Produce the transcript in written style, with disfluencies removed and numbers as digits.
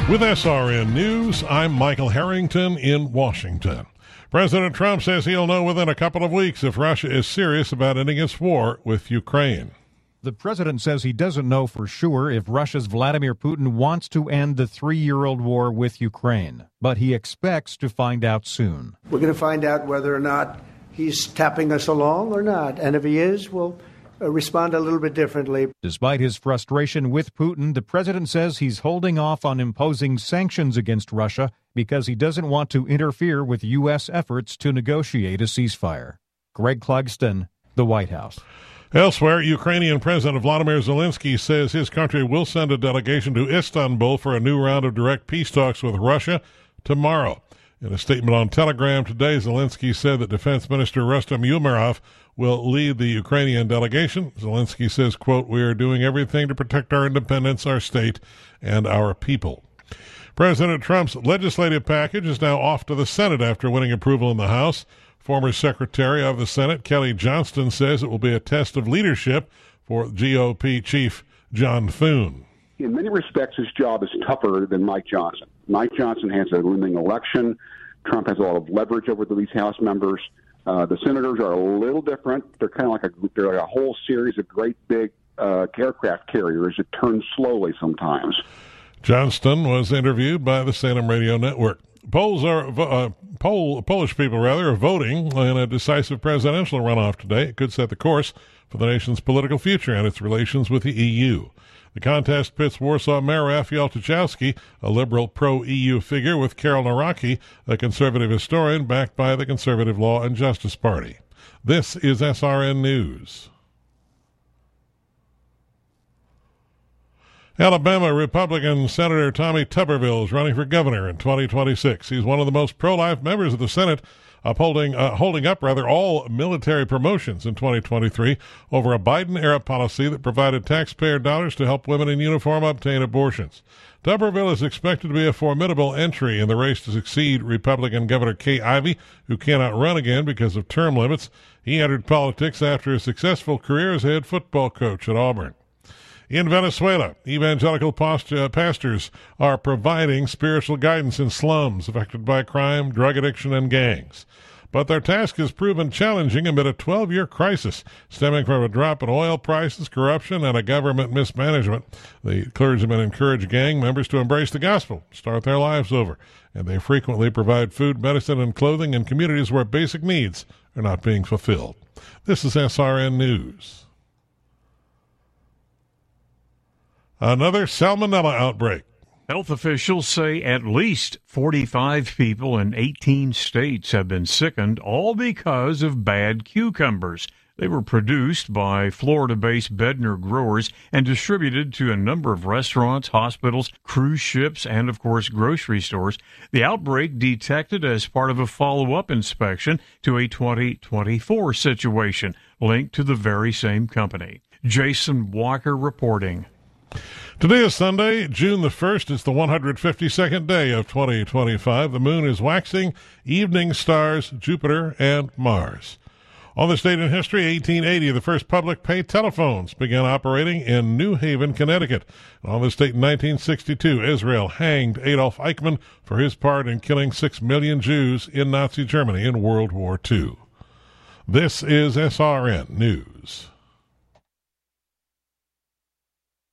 With SRN News, I'm Michael Harrington in Washington. President Trump says he'll know within a couple of weeks if Russia is serious about ending its war with Ukraine. The president says he doesn't know for sure if Russia's Vladimir Putin wants to end the 3-year-old war with Ukraine, but he expects to find out soon. We're going to find out whether or not he's tapping us along or not, and if he is, we'll respond a little bit differently. Despite his frustration with Putin, the president says he's holding off on imposing sanctions against Russia because he doesn't want to interfere with U.S. efforts to negotiate a ceasefire. Greg Clugston, the White House. Elsewhere, Ukrainian President Vladimir Zelensky says his country will send a delegation to Istanbul for a new round of direct peace talks with Russia tomorrow. In a statement on Telegram today, Zelensky said that Defense Minister Rustem Umerov will lead the Ukrainian delegation. Zelensky says, quote, "We are doing everything to protect our independence, our state, and our people." President Trump's legislative package is now off to the Senate after winning approval in the House. Former Secretary of the Senate, Kelly Johnston, says it will be a test of leadership for GOP Chief John Thune. In many respects, his job is tougher than Mike Johnson. Mike Johnson has a looming election. Trump has a lot of leverage over these House members. The senators are a little different. They're kind of like a whole series of great big aircraft carriers that turn slowly sometimes. Johnston was interviewed by the Salem Radio Network. Polish people are voting in a decisive presidential runoff today. It could set the course for the nation's political future and its relations with the EU. The contest pits Warsaw Mayor Raphael Tuchowski, a liberal pro-EU figure, with Carol Naraki, a conservative historian backed by the Conservative Law and Justice Party. This is SRN News. Alabama Republican Senator Tommy Tuberville is running for governor in 2026. He's one of the most pro-life members of the Senate, holding up all military promotions in 2023 over a Biden-era policy that provided taxpayer dollars to help women in uniform obtain abortions. Tuberville is expected to be a formidable entry in the race to succeed Republican Governor Kay Ivey, who cannot run again because of term limits. He entered politics after a successful career as head football coach at Auburn. In Venezuela, evangelical pastors are providing spiritual guidance in slums affected by crime, drug addiction, and gangs. But their task has proven challenging amid a 12-year crisis stemming from a drop in oil prices, corruption, and a government mismanagement. The clergymen encourage gang members to embrace the gospel, start their lives over, and they frequently provide food, medicine, and clothing in communities where basic needs are not being fulfilled. This is SRN News. Another salmonella outbreak. Health officials say at least 45 people in 18 states have been sickened, all because of bad cucumbers. They were produced by Florida-based Bedner growers and distributed to a number of restaurants, hospitals, cruise ships, and, of course, grocery stores. The outbreak detected as part of a follow-up inspection to a 2024 situation linked to the very same company. Jason Walker reporting. Today is Sunday, June the 1st. It's the 152nd day of 2025. The moon is waxing, evening stars, Jupiter, and Mars. On this date in history, 1880, the first public pay telephones began operating in New Haven, Connecticut. And on this date in 1962, Israel hanged Adolf Eichmann for his part in killing 6 million Jews in Nazi Germany in World War II. This is SRN News.